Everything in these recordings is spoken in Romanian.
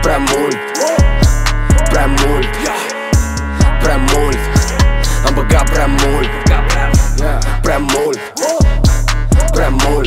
Prea mult, prea mult, prea mult. Am băgat prea mult, prea mult, prea mult,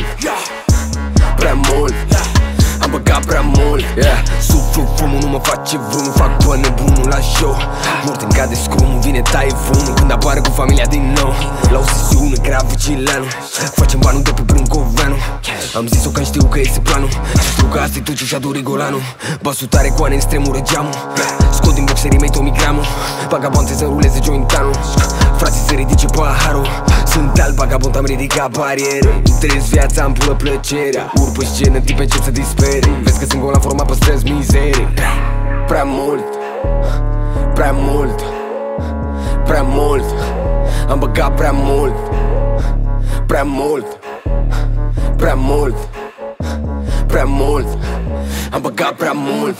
prea mult. Am băgat prea mult, suflu fumul, nu mă face vreunul. Fac pe nebunul la show. Morten cade scrumul, vine taifunul când apare cu familia din nou. La o sesiune grea vigilanul, facem banul de pe Brâncoveanu. Am zis-o că știu că este planul. Știu că asta-i Tuciu și Adori Golanu. Basul tare, coane în stremură geamul. Scot din boxerii mei tomigramul. Vagabonte să ruleze jointanul. Frații să ridice paharul. Sunt alt vagabond, am ridicat bariere. Trăiesc viața, am pură plăcerea. Urc pe scenă, tipe încep să dispere. Vezi că sunt gol la forma, păstrez mizerie. Prea mult, prea mult, prea mult. Am băgat prea mult, prea mult, prea mult, prea mult. Am băgat prea mult,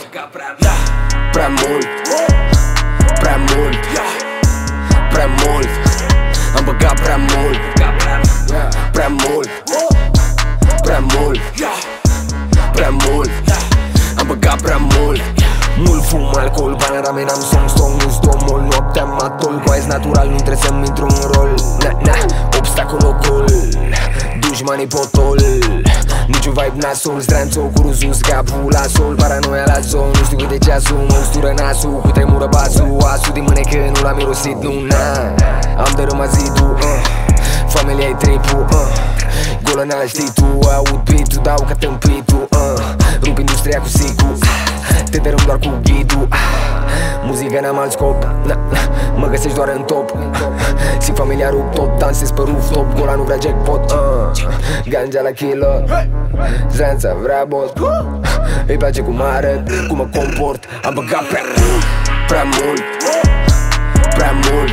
prea mult, prea mult, prea mult. Am băgat prea mult, prea mult, prea mult, prea mult. Am băgat prea mult. Mult fum, alcool, bani, ramen, am somn, strong, nu stomol. Noaptea matol, coaez natural, nu trebuie să-mi intru în rol. Obstacol, ocol, dușmanii potol. Niciun vibe nasol, stranțo, cu ruzus, capul la sol. Paranoia la zon, nu știu cât de ceasul. Mă ustură nasul, cu tremură basul. Asul din mânecă, nu l-am mirosit luna. Am dărâmat zidul, familia-i tripul, golăneala știi tu. Aud beat-ul, dau ca tâmpitul, rup industria cu sicul. Te dărâm doar cu ghidul. Muzica n-am alt scop, mă găsești doar în top. Simt familia rup tot, dansez pe rooftop. Gola nu vrea jackpot, ganja la killer. Zanța vrea bot, îi place cum arăt, cum mă comport. Am băgat prea mult, prea mult, prea mult,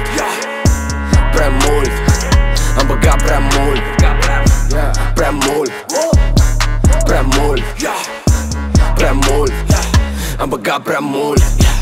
prea mult. Am băgat prea mult, prea mult, prea mult, prea mult. Am băgat prea mult.